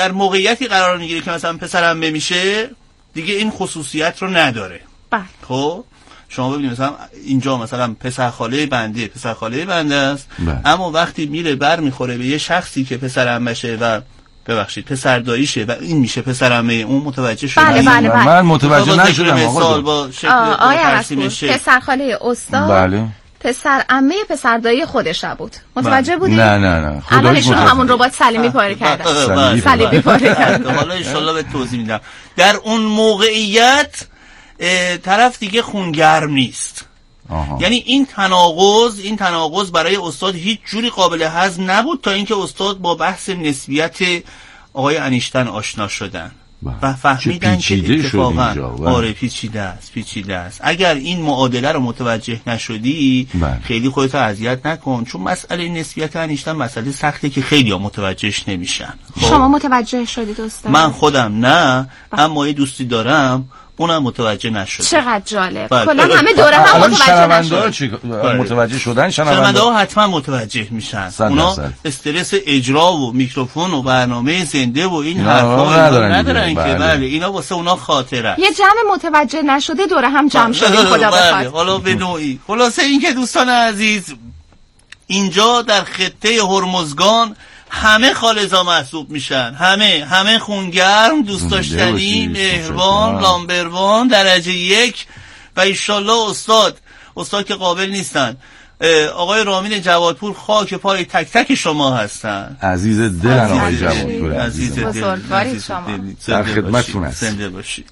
در موقعیتی قرار میگیره که مثلا پسرم میشه دیگه این خصوصیت رو نداره. بله. خب شما ببینید مثلا اینجا مثلا پسر خاله بنده است، اما وقتی میره بر میخوره به یه شخصی که پسر عمشه و ببخشید پسر داییشه و این میشه پسر عمه اون، متوجه شدید؟ بله. من متوجه نشدم آقا. با شکل ترسیم شه پسر خاله استاد، بله، پسر عمه پسر دایی خودش بود. متوجه بودی؟ نه الان ایشون همون ربات سلیمی پاره کردن. سلیمی پاره کردن. حالا ان شاءالله به توضیح میدم. در اون موقعیت طرف دیگه خونگرم نیست. یعنی این تناقض برای استاد هیچ جوری قابل هضم نبود تا اینکه استاد با بحث نسبیت آقای انیشتین آشنا شدن و فهمیدن که اتفاقا پیچیده است. اگر این معادله رو متوجه نشدی خیلی خودت اذیت نکن، چون مسئله نسبیت انیشتین مسئله سخته که خیلی ها متوجهش نمیشن. شما متوجه شدید استاد؟ من خودم نه، اما یه دوستی دارم اونم متوجه نشد. چقدر جالب. کلا همه دوره هم متوجه نشدن. متوجه شدن شنونده ها حتما متوجه میشن. اونا استرس اجرا و میکروفون و برنامه زنده و این حرفا ندارن که بله اینا واسه اونا خاطره. یه جمع متوجه نشده دوره هم جمع شدیم خدا بخواد. حالا به نوعی خلاصه این که دوستان عزیز اینجا در خطه هرمزگان همه خالصا محسوب میشن، همه خونگرم، دوست داشتنی، مهربان، لامبروان درجه 1 و انشالله استاد که قابل نیستن. آقای رامین جوادپور خاک پای تک تک شما هستن. عزیز دل آقای جوادپور، عزیز دل شما، در خدمتتون هست. زنده باشید.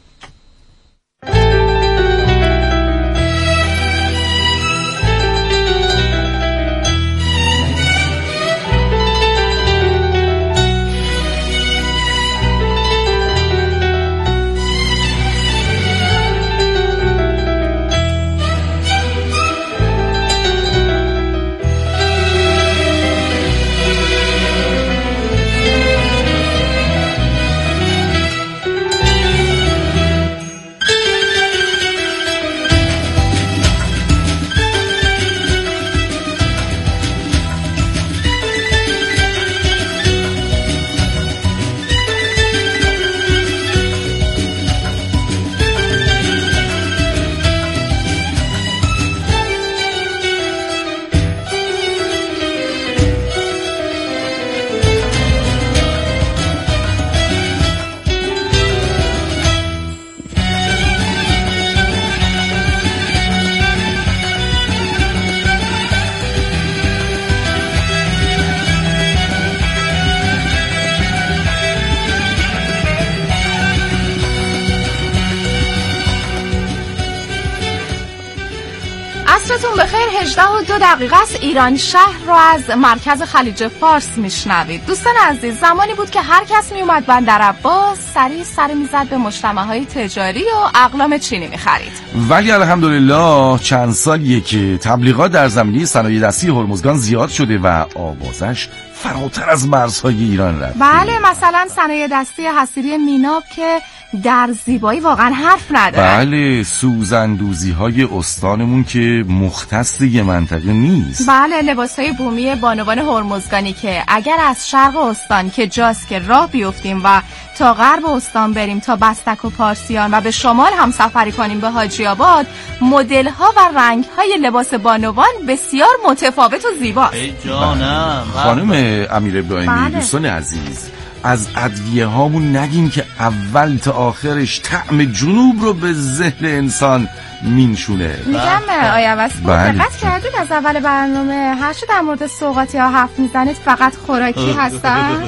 عصرتون بخیر. 18:02 است. ایران شهر رو از مرکز خلیج فارس میشنوید. دوستان عزیز، زمانی بود که هر کس میومد بندر عباس سریع سر میزد به مجتمع‌های تجاری و اقلام چینی میخرید. ولی الحمدلله چند سالیه که تبلیغات در زمینه صنایع دستی هرمزگان زیاد شده و آوازش فراتر از مرزهای ایران رفته. بله، مثلا صنایع دستی حصیری میناب که در زیبایی واقعا حرف نداره. بله، سوزندوزی های استانمون که مختص یه منطقه نیست. بله، لباسای بومی بانوان هرمزگانی که اگر از شرق استان که جاست که راه بیفتیم و تا غرب استان بریم تا بستک و پارسیان و به شمال هم سفری کنیم به حاجی آباد، مدل ها و رنگ های لباس بانوان بسیار متفاوت و زیباست. ای جانم خانم امیر ابراهیمی، دوستان عزیز، از ادویه هامون نگیم که اول تا آخرش طعم جنوب رو به ذهن انسان مینشونه. میگم آیا واسه دقت کردید از اول برنامه هر چه در مورد سوغاتی ها حرف میزنید فقط خوراکی هستن؟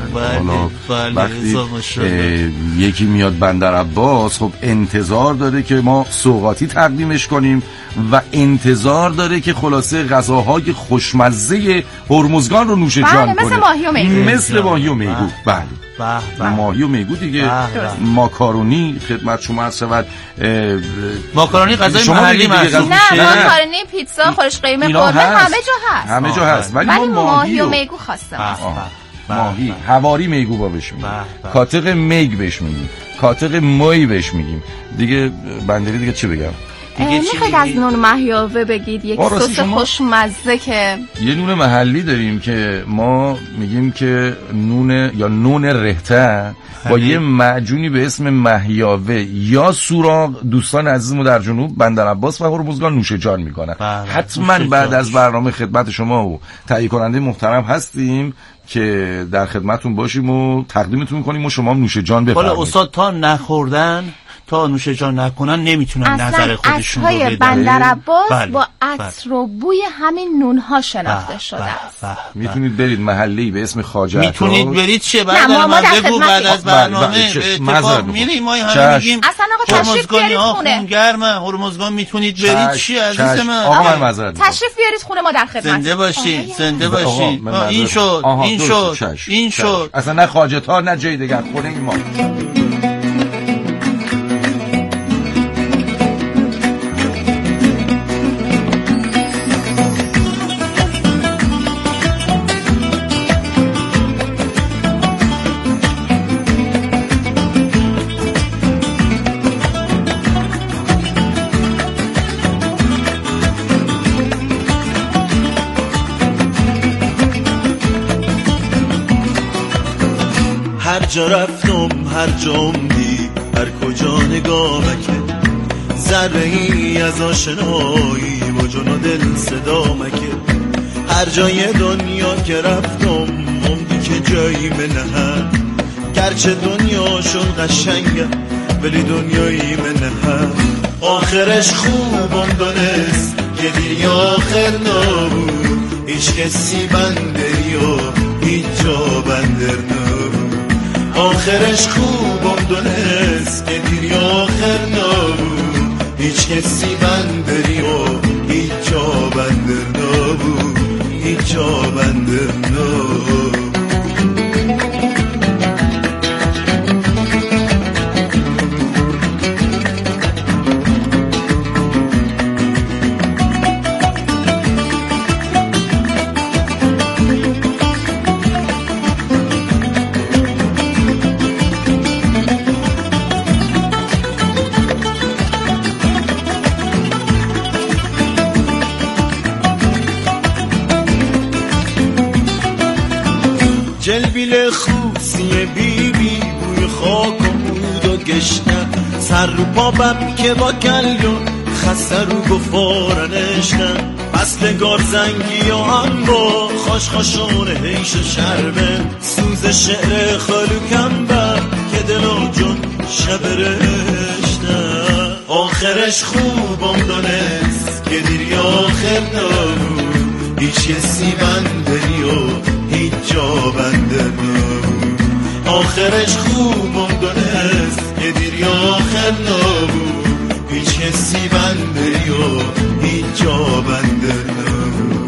وقتی یکی میاد بندر عباس خب انتظار داره که ما سوغاتی تقدیمش کنیم و انتظار داره که خلاصه غذاهای خوشمزه هرمزگان رو نوش جان کنه. مثل ماهی و میگو. مثل ماهی و میگو. بله. ماهی و میگو دیگه. ماکارونی خدمت شما عرض شود. ماکارونی غذای محلی محسوب میشه. نه، ماکارونی، پیتزا، خوش قیمه، قرمه همه جا هست. همه جا هست. ولی ماهی و میگو خواستم. ماهی، حواری میگو با بهش میگیم. کاتق میگ بهش میگیم. کاتق موی بهش میگیم. دیگه بندری دیگه چی بگم؟ میخواید از نون مهیاوه بگید، یک سس خوشمزه که یه نون محلی داریم که ما میگیم که نون رهته با یه معجونی به اسم مهیاوه یا سوراغ دوستان عزیزمو در جنوب بندرعباس و هرمزگان نوش جان میکنن. حتما بعد از برنامه خدمت شما و تهیه کننده محترم هستیم که در خدمتون باشیم و تقدیمتون کنیم و شما هم نوش جان بفرمایید. حالا استاد تا نخوردن تا نوش جان نکنن نمیتونن نظر خودشون رو بدن. بندرعباس با عطر و بوی همین نونها شناخته شده است. میتونید برید محله‌ای به اسم خواجه میتونید برید چه بعد بعد از برنامه اتفاق میریم ما همه میگیم اصلا آقا تشریف بیارید خونه گرمه هرمزگان میتونید برید چی عزیز من آقا من معذرت تشریف بیارید خونه ما در خدمت. زنده باشید زنده باشید. این شد اصلا نه خواجه تا نه جای دیگر خونه ما. هر جا رفتم هر جا اومدی هر کجا نگامکه ذره ای از آشنایی با جون و دل صدا مکه. هر جای دنیا که رفتم اومدی که جایی منه گرچه دنیاشون قشنگه ولی دنیایی منه. آخرش خوبم دانست که دیگه آخر نبود هیچ کسی بندری و هیچ جا بندر نبود. آخرش خوبم دونست که دیری آخر نبود هیچ کسی بندری و هیچ جا بندر نبود هیچ جا بندر نبود. جلبیل خوصی بی بی بوی خاک و بود و گشنه سر رو پا بب که با کلیون خسته رو گفارنشنه مثل گارزنگی و هم با خوش خوشون حیش و شربه سوز شعر خلوکم بر که دل و جون شب رشته. آخرش خوبم دانست که دیری آخر نبود هیچ کسی بندری و هیچ جا بنده نبود. آخرش خوبم دانست که دیری آخر نبود هیچ کسی بندری و هیچ جا بنده نبود.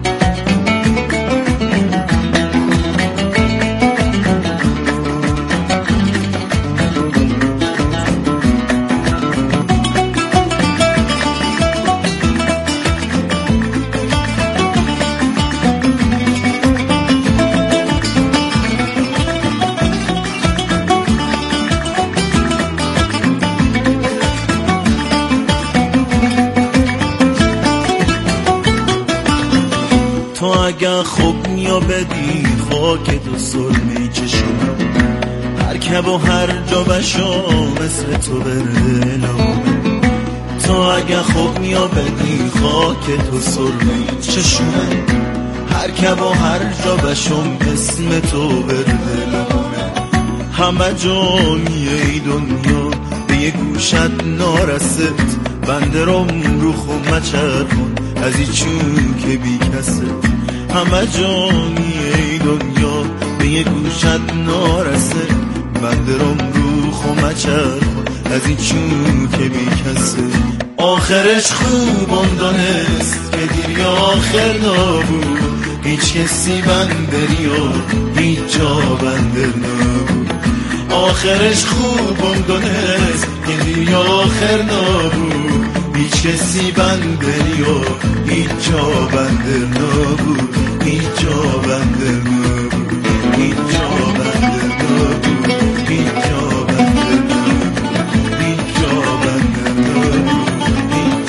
اگه خوب میا بدی خاک تو سرمه چشم هر کب و هر جا بشا مثل تو برلم. تو اگه خوب میا بدی خاک تو سرمه چشم هر کب و هر جا بشم اسم تو برلم. همه جانی ای دنیا به یه گوشت نارست بندرم رو خومه چرخون از ای چون که بی کست. همه جانی ای دنیا به یه گوشت نارسه بندرم رو خومه چرخون از این چون که بی کسه. آخرش خوبم دانست که دیری آخر نبود هیچ کسی بندری و هیچ جا بندر نبود. آخرش خوبم دانست که دیری آخر نبود هیچ کسی بندری و هیچ جا بندر نبود هیچ جا بندر نبود هیچ جا بندر نبود هیچ جا بندر نبود هیچ جا بندر نبود هیچ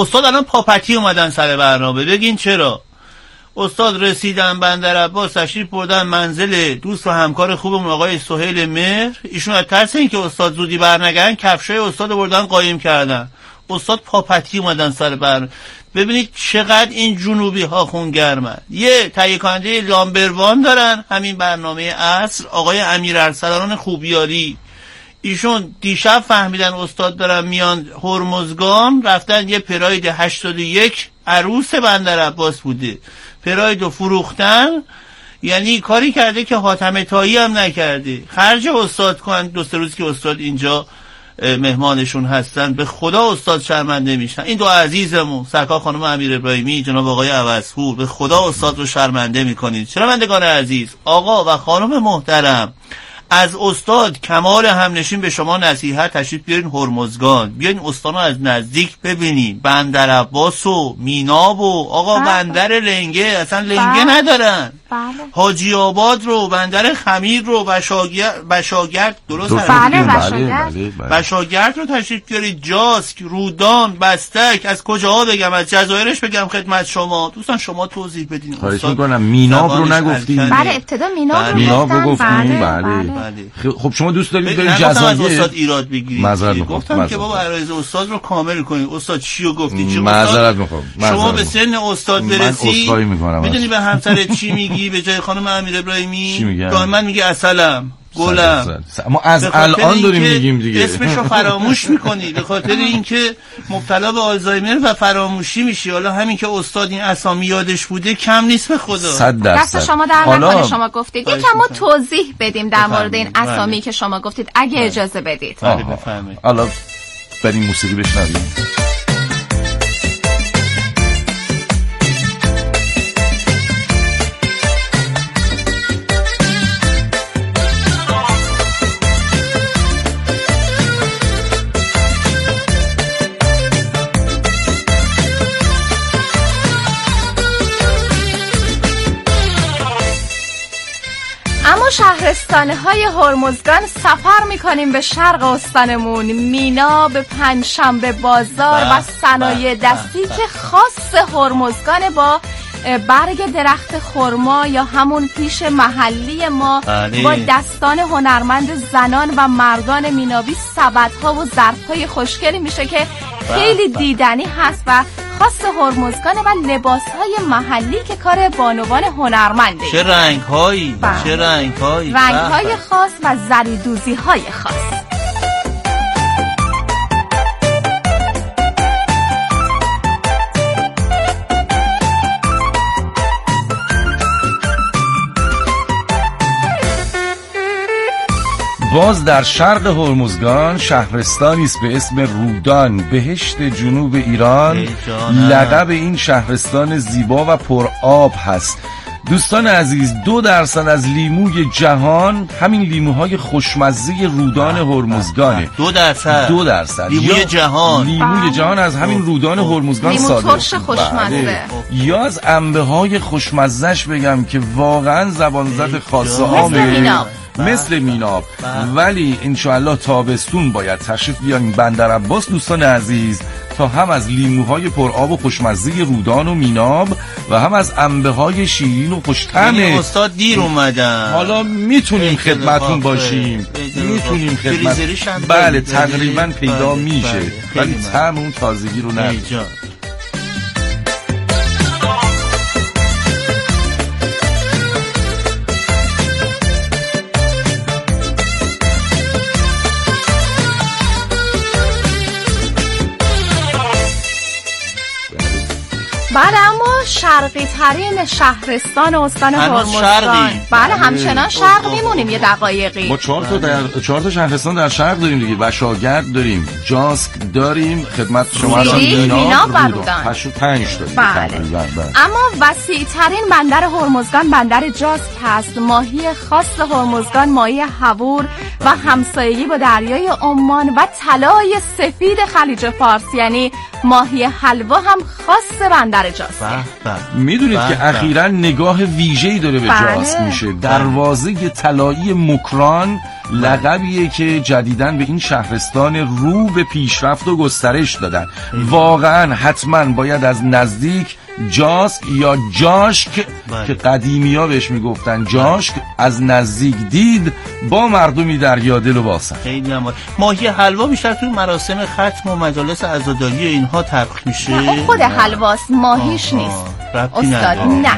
استاد الان پاپتی اومدن سر برنامه، بگین چرا. استاد رسیدن بندر عباس، تشریف بردن منزل دوست و همکار خوبمون آقای سهیل مهر. ایشون از ترس اینکه استاد زودی برنگردن کفشای استاد بردن قایم کردن. استاد پاپتی اومدن سر برنامه. ببینید چقدر این جنوبی ها خونگرمن. یه تهیه کننده لامبروان دارن همین برنامه عصر، آقای امیر ارسلان خوبیاری. ایشون دیشب فهمیدن استاد دارن میان هرمزگان، رفتن یه پراید 81 عروس بندر عباس بوده، پراید رو فروختن. یعنی کاری کرده که حاتمه تایی هم نکرده. خرج استاد کنن. 2-3 روز که استاد اینجا مهمانشون هستن، به خدا استاد شرمنده میشن. این دو عزیزمون سرکار خانم امیر ابراهیمی، جناب آقای عوضپور، به خدا استاد رو شرمنده میکنید. شنوندگان عزیز، آقا و خانم محترم، از استاد کمال همنشین به شما نصیحت، تشریف بیارین هرمزگان، بیاین استانو از نزدیک ببینین، بندر عباس و میناب و آقا بندر لنگه، اصلا لنگه ندارن. حاجی آباد رو، بندر خمیر رو، بشاگرد درست بشاگرد رو تشریف بیارید، جاسک، رودان، بستک. از کجاها بگم؟ از جزایرش بگم خدمت شما؟ دوستان شما توضیح بدین. خواهش میکنم. میناب رو نگفتین؟ بله ابتدا میناب رو گفتین. بله. خب شما دوست دارید برید جزایر؟ از استاد ایراد بگیرید. گفتم که بابا عرایض استاد رو کامل کنید. استاد چیو گفتی؟ معذرت میخوام. شما به سن استاد برسی میدونی به همسرت چی میگی؟ به جای خانم امیر ابراهیمی دائما میگه اصلم، گلم. ما از الان داریم میگیم دیگه. اسمشو فراموش میکنی به خاطر اینکه مبتلا به آلزایمر و فراموشی میشی. حالا همین که استاد این اسامی یادش بوده کم نیست به خدا. دست شما در نکنه. شما گفتید یکم ما توضیح بدیم در مورد این اسامی که شما گفتید اگه اجازه بدید. بله بفرمایید. حالا بریم موسیقی بشنویم. شهرستانه های هرمزگان سفر میکنیم به شرق استانمون، میناب، پنجشنبه بازار و صنایع دستی که خاص هرمزگان با برگ درخت خرما یا همون پیش محلی ما با دستان هنرمند زنان و مردان مینابی سبدها و ظرفهای خوشگلی میشه که خیلی دیدنی هست و خاص هرمزگان و لباسهای محلی که کار بانوان هنرمنده. چه رنگ‌هایی، چه رنگ‌هایی، رنگ‌های خاص و زریدوزی‌های خاص. باز در شرق هرمزگان شهرستانی است به اسم رودان، بهشت جنوب ایران. لقب این شهرستان زیبا و پر آب هست. دوستان عزیز، 2% از لیموی جهان همین لیموهای خوشمزه رودان هرمزگانه. 2% لیموی جهان، لیموی جهان از همین رودان هرمزگان صادر. لیمو ترش خوشمزه. یا از انبه‌های خوشمزهش بگم که واقعا زبان زد خاص عامه، مثل میناب. ولی انشاءالله تابستون باید تشریف بیارین بندر عباس دوستان عزیز، تا هم از لیموهای پرآب و خوشمزه رودان و میناب و هم از انبه‌های شیرین و خوش‌طعم. استاد دیر اومدن، حالا میتونیم خدمتون باشیم، میتونیم خدمت. بله تقریبا پیدا میشه، ولی طعم اون تازگی رو نداره. بله اما شرقی ترین شهرستان استان هرمزگان. بله همچنان شرق میمونیم یه دقایقی. ما 4 تا شهرستان در شرق داریم دیگه. بشاگرد داریم، جاسک داریم، خدمت شما میناب و رودان. 5 داریم. بله. اما وسیع ترین بندر هرمزگان بندر جاسک هست. ماهی خاص هرمزگان ماهی هوور و همسایگی با دریای عمان و طلای سفید خلیج فارس، یعنی ماهی حلوا هم خاص بندر جاسکه. میدونید که اخیراً نگاه ویژه‌ای داره به جاسک میشه. دروازه طلایی مکران لقبیه که جدیداً به این شهرستان رو به پیشرفت و گسترش دادن. واقعاً حتماً باید از نزدیک جاسک یا جاشک که قدیمی‌ها بهش میگفتن جاشک از نزدیک دید، با مردمی دریادل و باسن. خیلی هم ماهی حلوا بیشتر توی مراسم ختم و مجالس عزاداری اینها طبخ میشه. اون خود حلواست، ماهیش نیست استاد. نه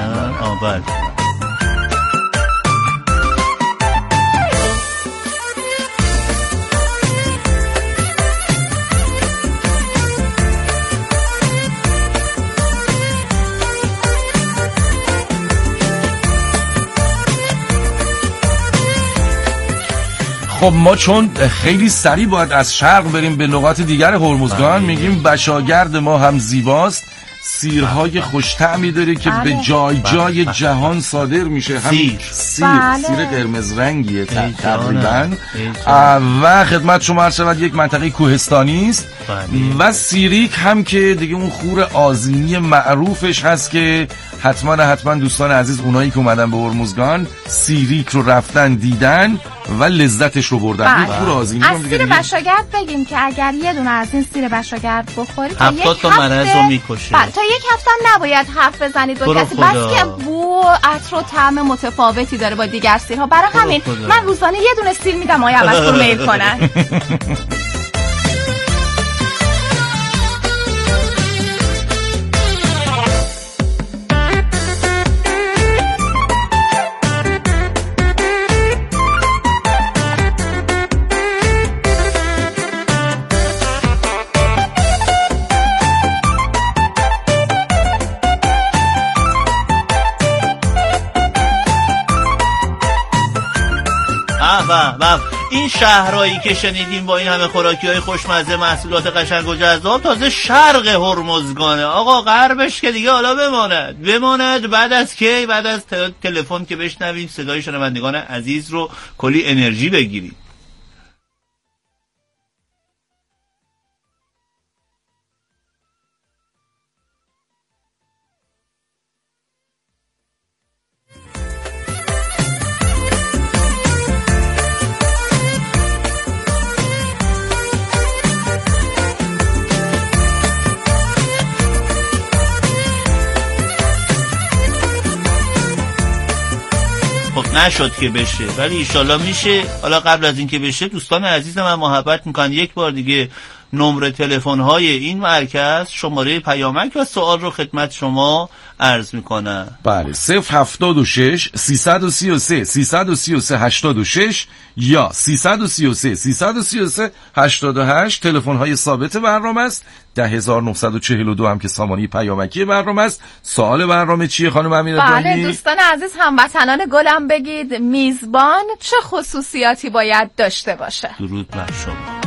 خب ما چون خیلی سریع باید از شرق بریم به نقاط دیگر هرمزگان، میگیم بشاگرد ما هم زیباست، سیرهای خوش‌طعمی داره که به جای جای جهان صادر میشه. همین سیر قرمز رنگیه تقریبا و خدمت شما عرض شود یک منطقه کوهستانی است و سیریک هم که دیگه اون خور آذینی معروفش هست که حتما دوستان عزیز اونایی که اومدن به هرمزگان سیریک رو رفتن دیدن و لذتش رو بردن. این خور آذینی از سیر بشاگرد بگیم که اگر یه دونه از این سیر بشاگرد بخورید 70 تا مرض رو میکشه. تا یک هفته نباید حرف بزنید با کسی، بس که بو عطر و طعم متفاوتی داره با دیگر سیرها. برای همین من روزانه یه دونه سیر میدم آیا عوض رو میل کنن. این شهرهایی که شنیدیم با این همه خوراکی‌های خوشمزه، محصولات قشنگ و جذاب، تازه شرق هرمزگانه. آقا غربش که دیگه حالا بماند بعد از کی؟ بعد از تلفن که بشنویم صدای شنوندگان عزیز رو کلی انرژی بگیریم. نشد که بشه ولی ایشالله میشه. حالا قبل از این که بشه دوستان عزیز من محبت میکنن یک بار دیگه نمره تلفن های این مرکز، شماره پیامک و سوال رو خدمت شما عرض میکنن. بله 076 333 333 86 یا 333 333 88 تلفن های ثابت برنامه است. 10942 هم که سامانه پیامکی برنامه است. سوال برنامه چیه خانم امینه جانی؟ بله دوستان عزیز هموطنان گلم بگید میزبان چه خصوصیاتی باید داشته باشه؟ درود بر شما.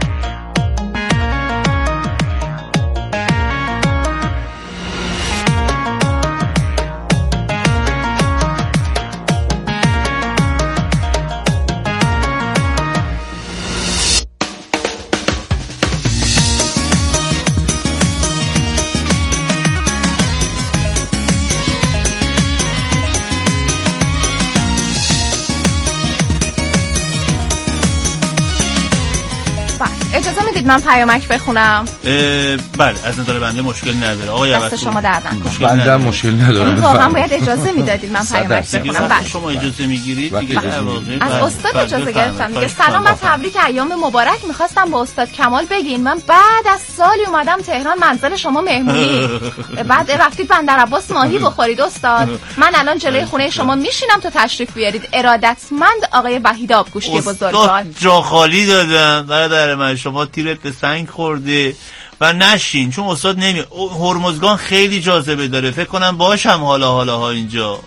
اجازه میدید من پیامک بخونم؟ بله از نظر بنده مشکل نداره آقای دست شما درد نکنه. بنده مشکل نداره. واقعا باید اجازه میدادید من پیامک بخونم. بله شما اجازه میگیرید دیگه. از استاد اجازه گرفتم دیگه. سلام و تبریک ایام مبارک. میخواستم با استاد کمال بگین من بعد از سالی اومدم تهران منزل شما مهمونی، بعد رفتید بندر عباس ماهی بخورید استاد. من الان جلوی خونه شما میشینم تو تشریف بیارید. ارادتمند آقای وحید آبگوشتی بزرگوار. جا خالی دادم برادر من، شما تیرت به سنگ خورده و نشین چون استاد هرمزگان خیلی جاذبه داره. فکر کنم باشم حالا اینجا.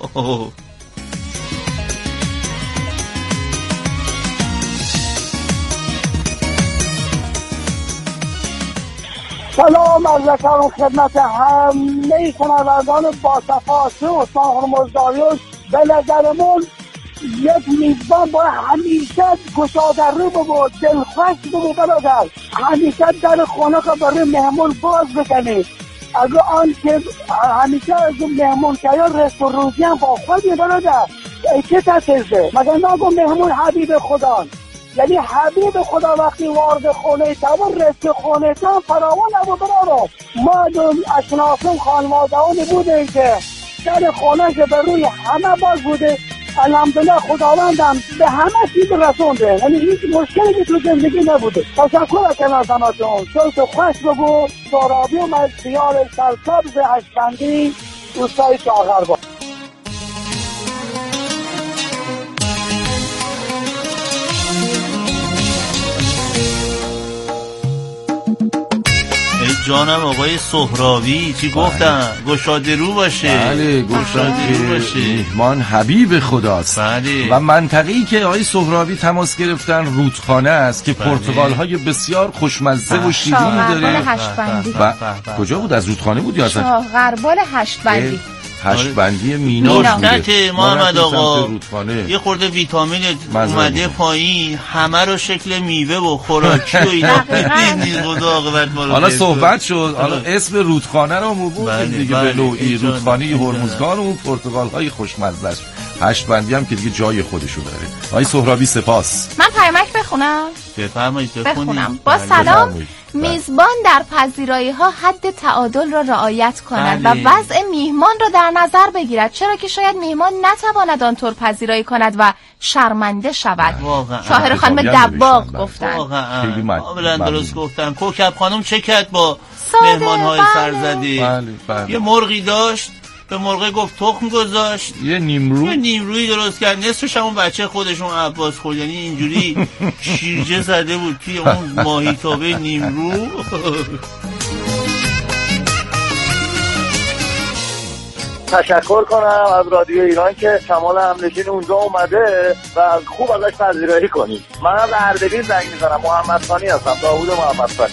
سلام از رکرم خدمت همه شنوندگان با صفاسی استان هرمزگانیوش. به نظرمون یک میزبان باید همیشه گشاده رو بود، دلخوش بود برادر، همیشه در خانه که برای مهمون باز بکنید. اگر آن که همیشه از مهمون که یا رست و روزی هم با خودی برادر چه تسیزه؟ مگر نگو مهمون حبیب خدا، یعنی حبیب خدا وقتی وارد خونه تا و رست خونه تا فراوان نبود برادر. ما دو اشناسون خانوادهانی بودیم که در خانه که بر روی همه باز بوده، الحمدلله خداوندم به همه چیز رسونده، یعنی هیچ مشکلی که تو زندگی نبوده. تشکر کنم از همتون. تو خوش بگو. سهرابی و از خیال سرسبز هشتبندی دوستای ساغر با. جانم آقای سهرابی چی گفتن؟ گشاده رو باشه. بله گشاده رو باشه. میهمان حبیب خداست. بله. و منطقه‌ای که آقای سهرابی تماس گرفتن رودخانه است که پرتقال‌های بسیار خوشمزه و شیرین داره. و کجا بود؟ از رودخانه بود یا اصلا؟ شاهغربال هشتبندی. هشتبندی میناش بوده. محمد آقا یه خورده ویتامین اومده پایین، همه رو شکل میوه و خوراکی و اینا حالا صحبت شد، حالا اسم رودخانه رو بردیم دیگه به نوعی رودخانه هرمزگان و پرتقال‌های خوشمزه. هشتبندی هم که دیگه جای خودشو داره. آقای سهرابی سپاس. من پیامک بخونم؟ بخونم. با سلام، میزبان در پذیرایی ها حد تعادل را رعایت کند و وضع میهمان را در نظر بگیرد، چرا که شاید میهمان نتواند آنطور پذیرایی کند و شرمنده شود. شاهر خانم دباغ گفتن. واقعا درست گفتن. کوکب خانم چه کرد با مهمان های سرزده؟ یه مرغی داشت، به مرغ گفت تخم گذاشت، یه نیمرویی درست کرد، نصفش همون بچه خودشون عباس خورد، یعنی اینجوری شیرجه زده بود توی اون ماهیتابه نیمرو. تشکر کنم از رادیو ایران که شمال همنشین اونجا اومده و خوب ازش پذیرایی کنید. من از اردبیل زنگ میزنم، محمد خانی هستم، داوود محمد خانی.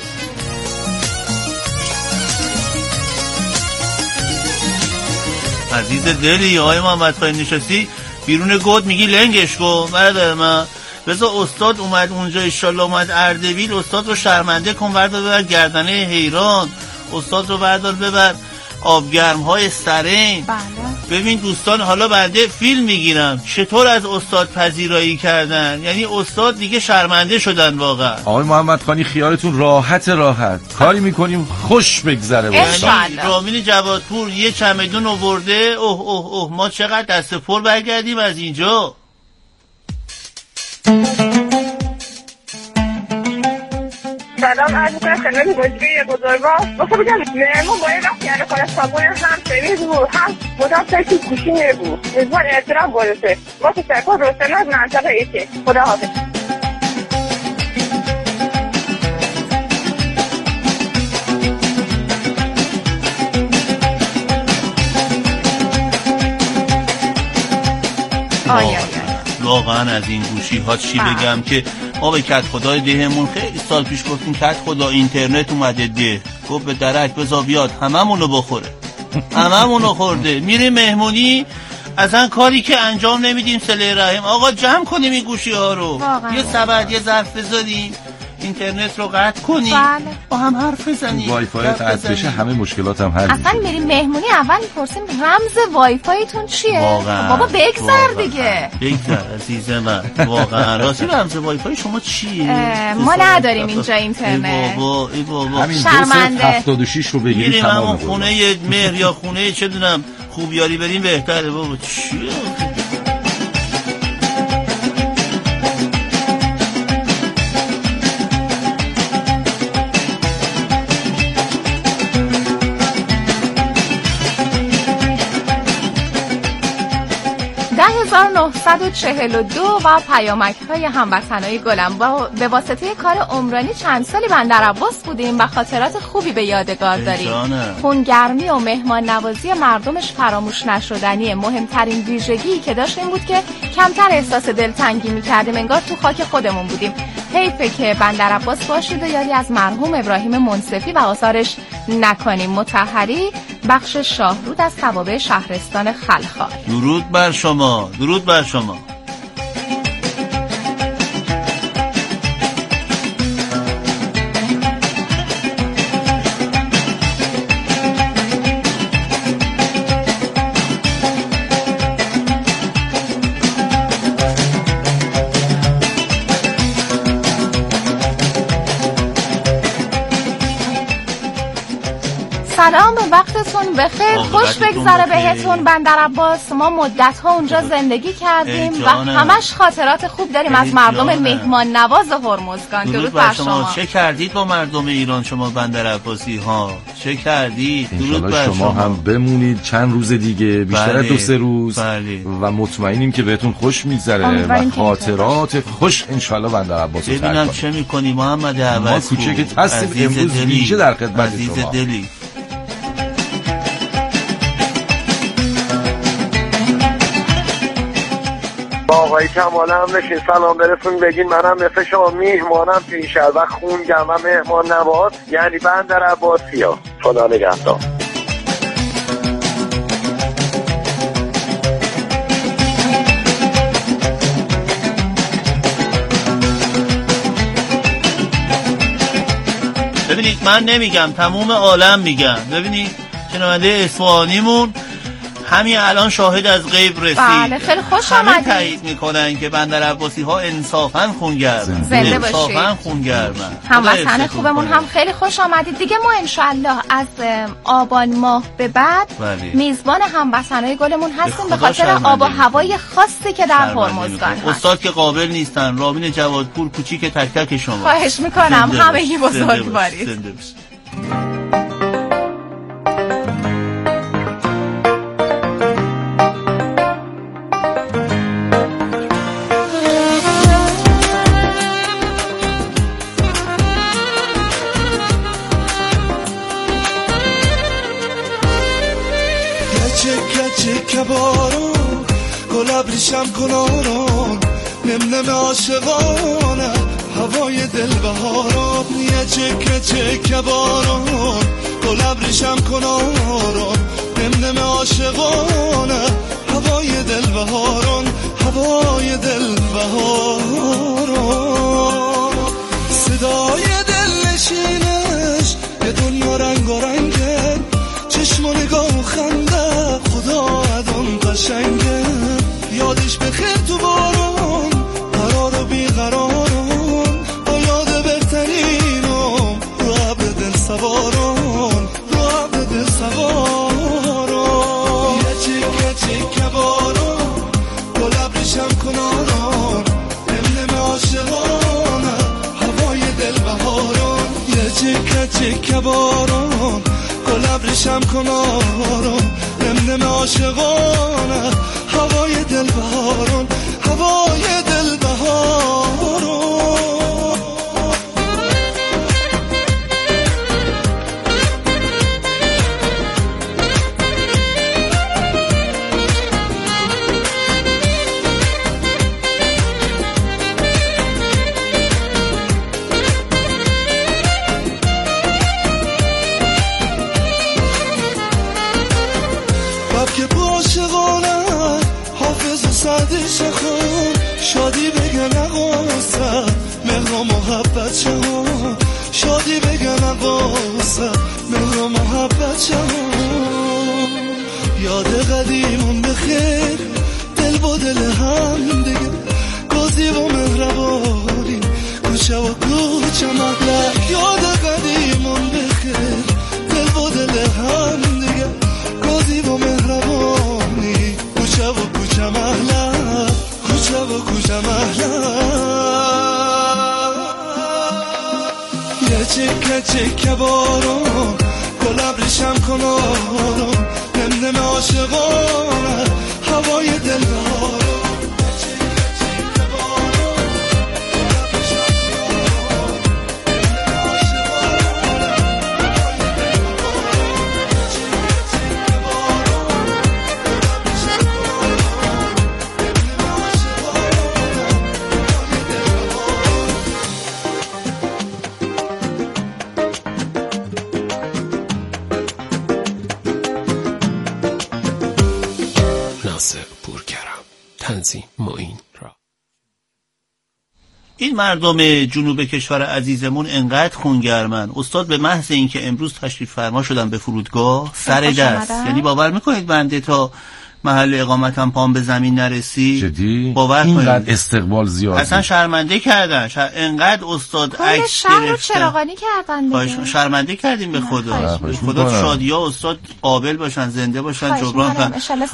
عزیز دلی آقای محمد خانی نشستی بیرون گود میگی لنگش کن. برادر من بذار استاد اومد اونجا، انشالله اومد اردبیل، استاد رو شرمنده کن، بردار ببر گردنه حیران، استاد رو بردار ببر آبگرم های سرین. ببین دوستان، حالا بنده فیلم میگیرم چطور از استاد پذیرایی کردن، یعنی استاد دیگه شرمنده شدن واقعا. آقای محمد خانی خیالتون راحت کاری میکنیم خوش بگذره. یعنی رامین جوادپور یه چمدون آورده، اوه اوه اوه ما چقدر دست پر برگردیم از اینجا. سلام عرض می‌کنم خدمت مجری بزرگوار. واسه بگم مهمون باید وقتی یعنی کنه صابون هم سریز بود، هم مدام سایتی کوشینه بود. میزبان احترام برسه. با تشکر رستم از منطقه ایچه. خدا حافظ. واقعا از این گوشی ها چی بگم که ما به کت خدای دهمون خیلی سال پیش گفتیم کت خدا اینترنت اومده ده، گفت به درک بذار بیاد هممونو بخوره. هممونو خورده. میریم مهمونی اصلا کاری که انجام نمیدیم صله رحم. آقا جمع کنیم این گوشی ها رو، یه سبد یه ظرف بذاریم، اینترنت رو قطع کنیم، با هم حرف بزنیم. وای فای قطع بشه همه مشکلات هم حل. اصلا میریم مهمونی اول میپرسیم رمز وای فایتون چیه؟ بابا بگذر دیگه. بگذر عزیز من. واقعا راستی رمز وای فای شما چیه؟ ما نداریم اینجا اینترنت. ای بابا همین 276 رو بگیرید میریم همون خونه مهر یا خونه چه دونم خوبیاری بریم بهتره. بابا چیه؟ 1942 و پیامک های هموطنای گلم به واسطه کار عمرانی چند سالی بندر عباس بودیم و خاطرات خوبی به یادگار داریم. خونگرمی و مهمان نوازی مردمش فراموش نشدنیه. مهمترین ویژگی که داشت این بود که کمتر احساس دلتنگی می‌کردیم، انگار تو خاک خودمون بودیم. حیفه که بندر عباس باشید و یادی از مرحوم ابراهیم منصفی و آثارش نکنیم. مطهری، بخش شاهرود از توابع شهرستان خلخال. درود بر شما، درود بر شما. سلام، وقتتون بخیر، خوش بگذره بهتون. بندر عباس ما مدت‌ها اونجا زندگی کردیم و همش خاطرات خوب داریم از مردم مهمان نواز هرمزگان. درود بر شما. چه کردید با مردم ایران شما بندر عباسی ها؟ چه کردید؟ درود بر شما هم بمونید چند روز دیگه، بیشتر 2-3 روز و مطمئنیم که بهتون خوش میگذره و خاطرات خوش انشالله بندر عباس رو ببینم چه میکنی محمد عباس. ما کوچکت هستیم امروز ویژه در خدمت شما. دلی. با آقای کمال هم نشین سلام برسون بگین منم مثل شما میهمانم تو این شهر و خونگم و مهمان نواز، یعنی بندر عباسی ها. خدا نگهدار. ببینید من نمیگم، تموم عالم میگم. ببینید شنونده اصفهانیمون همین الان شاهد از غیب رسید. بله خیلی خوش آمدید. همه تایید میکنن که بندر عباسی ها انصافا خونگرمن. زنده باشید. انصافا خونگرمن. هموطن خوبمون هم خیلی خوش آمدید. دیگه ما انشالله از آبان ماه به بعد میزبان هموطنای گلمون هستیم به خاطر آب و هوای خاصی که در هرمزگان هست. استاد که قابل نیستن. رامین جوادپور کوچیک تک تک شما. خواهش میکنم همگی بزرگوارید. زنده باشید. بارون گل ابریشم کناران نم عاشقانه هوای دل بهاران یه چکه بارون گل ابریشم کناران نم عاشقانه هوای دل بهاران هوای دل بهاران صدای دل نشینش یه دنیا رنگ و رنگه چشم و نگاه و خنده خدا ادام قشنگه یادش بخیر تو بارون قرار و بیقرارون با یاد بهترینم رو عبر دل سوارون رو عبر دل سوارون یه چکه بارون گل ابریشم کنارون نم عاشقانه هوای دل بهارون یه چکه بارون گل ابریشم کنارون نم عاشقانه هوای دل بهارون هوای دل بهارون شادی بگن اقاصد مهر و محبت شما شادی بگن اقاصد مهر و محبت شما یاد قدیمون بخیر دل با دل هم دیگه گازی و مهربانی کوچه و کوچه مغلق یاد قدیمون بخیر دل با دل هم دیگه گازی و مهربانی کوچه و کوچه مغلق کوچه و کوچه یه چکه بارون گل ابریشم کنارون نم عاشقانه هوای دل بهارون این مردم جنوب کشور عزیزمون انقدر خونگرمن. استاد به محض اینکه امروز تشریف فرما شدن به فرودگاه سر دست، یعنی باور میکنید بنده تا محل اقامتم پام به زمین نرسی. جدی؟ باور کنید اینقدر استقبال زیاد اصلا شرمنده کردن. انقدر استاد عکس گرفتن چراغانی کردن دیگه. شرمنده کردیم به خدا. به خدا شادیا استاد قابل باشن، زنده باشن، جبران کنن.